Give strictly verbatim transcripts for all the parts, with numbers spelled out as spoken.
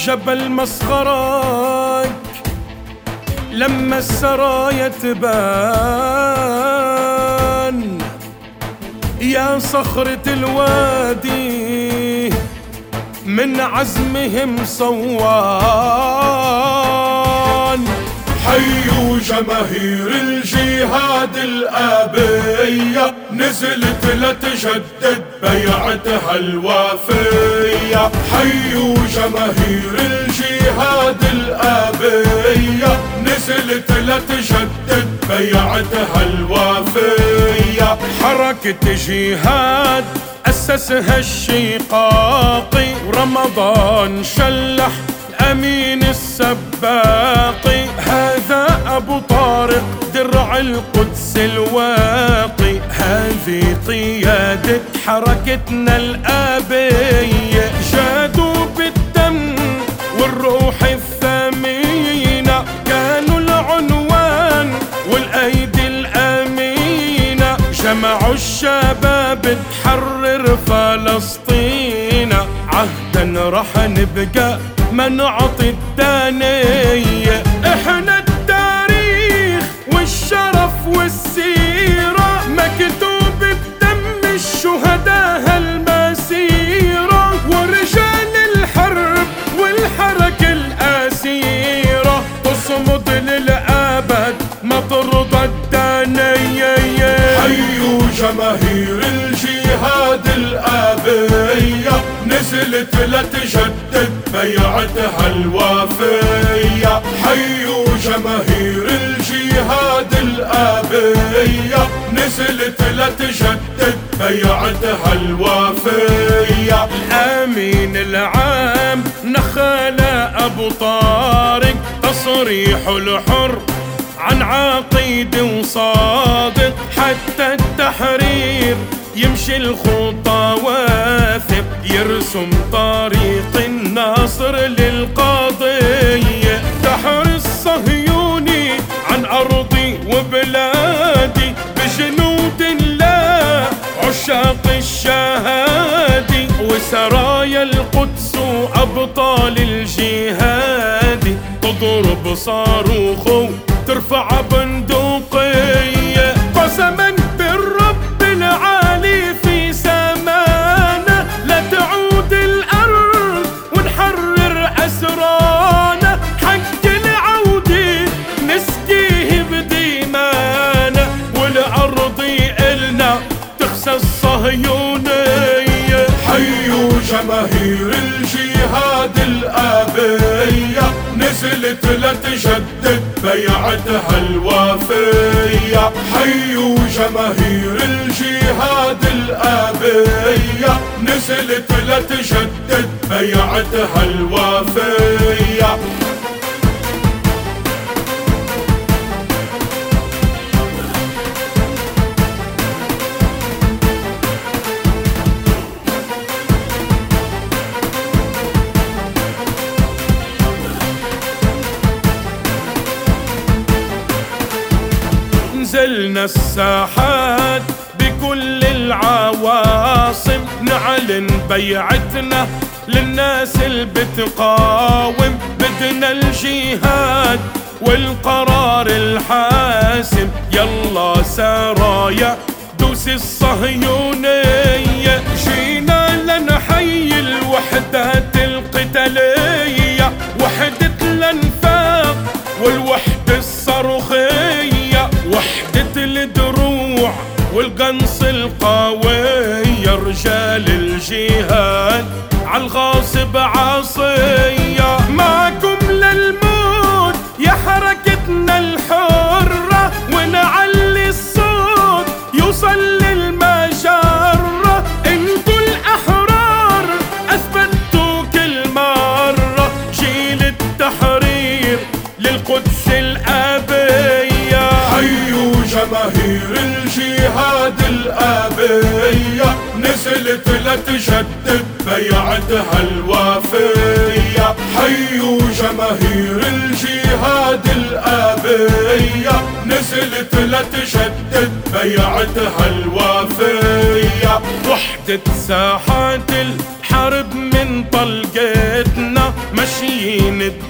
جبل مسخرك لما السرايا تبان، يا صخرة الوادي من عزمهم صوان. حيوا جماهير الجهاد الآبية، نزلت لتجدد بيعتها الوافية. حيوا جماهير الجهاد الآبية، نزلت لتجدد بيعتها الوافية. حركة جهاد أسسها الشقاقي، ورمضان شلح أمين السباقي. هذا أبو طارق درع القدس الواقي، هذه قيادة حركتنا الآبية. جادوا بالدم والروح الثمينة، كانوا العنوان والأيدي الأمينة. جمعوا الشباب تحرر فلسطين، عهدا رح نبقى ما نعطي الدانية. احنا التاريخ والشرف والسيرة، مكتوب بدم الشهداء هالمسيرة. ورجال الحرب والحركة الأسيرة، تصمد للأبد ما ترضى الدانية. حيوا جماهير الجهاد الآبية، نزلت لتجدد بيعتها الوافية. حيوا جماهير الجهاد الآبية، نزلت لتجدد بيعتها الوافية. الأمين العام نخال أبو طارق، تصريح الحر عن عقيد وصادق. حتى التحرير يمشي الخطى واثق، يرسم طريق النصر للقضية. دحر الصهيوني عن أرضي وبلادي، بجنود الله عشاق الشهادي. وسرايا القدس وأبطال الجهاد، تضرب صاروخ ترفع بندقية. قسما بالرب العالي في سمانا، لا تعود الأرض ونحرر أسرانا. حق العودة نسقيه بديمانا، والأرض إلنا تخسى الصهيونية. حيوا جماهير الجهاد الآبية، نزلت لتجدد بيعتها الوافية. حيوا جماهير الجهاد الآبية، نزلت لتجدد بيعتها الوافية. نزلنا الساحات بكل العواصم، نعلن بيعتنا للناس اللي بتقاوم. بدنا الجهاد والقرار الحاسم، يلا سرايا دوس الصهيونية. جينا لنحيي الوحدات القتالية، وحدة الأنفاق والوحدة الصاروخية. وحدة الدروع والقنص القوية، رجال الجهاد عالغاصب عصية. معكم للموت يا حركتنا الحرة، ونعلي الصوت يوصل للمجرة. انتو الأحرار أثبتوا كل مرة، جيل التحرير للقدس الآبية. حيوا جماهير الجهاد الآبية، نزلت لتجدد بيعتها الوافية. حيوا جماهير الجهاد الآبية، نزلت لتجدد بيعتها الوافية. وحدة ساحات الحرب من طلقتنا، ماشيين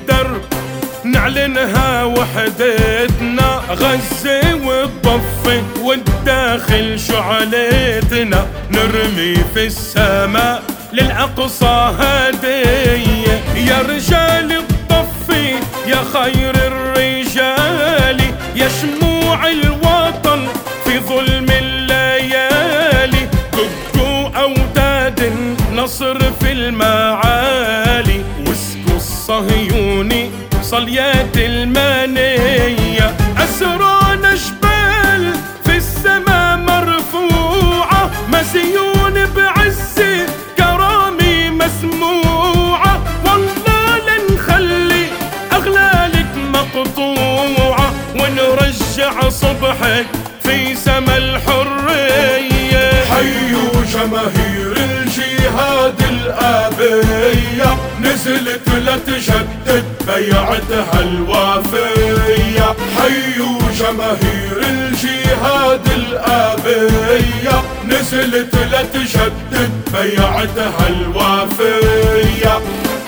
بالدرب نعلنها وحدتنا، غزة والضفة والداخل شعلتنا، نرمي في السماء للأقصى هدية. يا رجال الضفة يا خير الرجال، يا شموع الوطن في ظلم الليالي، دقوا أوداد النصر في المعالي، واسقوا الصهيوني صليات المنية. أسرانا جبال في السما مرفوعة، مسيون بعز كرامي مسموعة، والله لنخلي أغلالك مقطوعة، ونرجع صبحك في سما الحرية. حيوا جماهير الجهاد الآبية، نزلت لتجدد بيعتها الوافية. حيوا جماهير الجهاد الآبية، نزلت لتجدد بيعتها الوافية.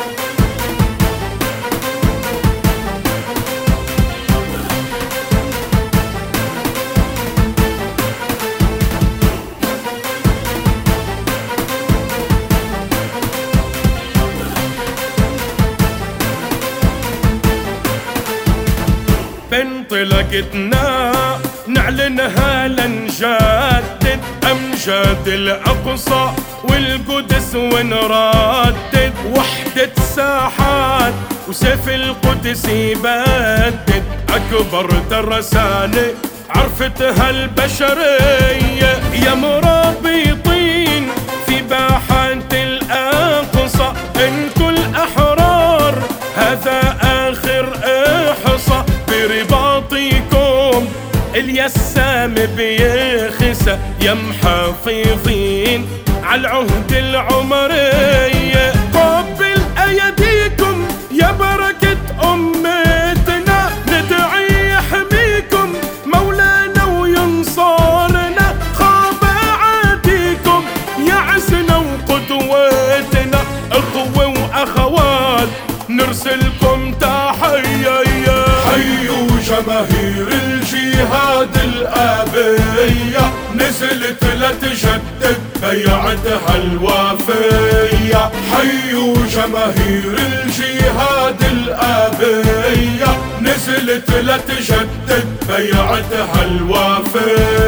بانطلاقتنا نعلنها لنجدد أمجاد الأقصى والقدس، ونردد وحدة ساحات وسيف القدس يبدد، أكبر ترسانة عرفتها البشرية. يا مرابطين في باحات الأقصى انتو الأحرار، هذا آخر إحصاء برباطكم اليسام بيخسى، يا محافظين عالعهد العمرية. قبل أيديكم يا بركة أمتنا، ندعي يحميكم مولانا وينصرنا، خاب عاديكم يا عزنا وقدوتنا، أخوة وأخوات نرسلكم تحية. حيوا جماهير الجهاد الآبية، نزلت لتجدد بيعتها الوافية. حيوا جماهير الجهاد الآبية، نزلت لتجدد بيعتها الوافية.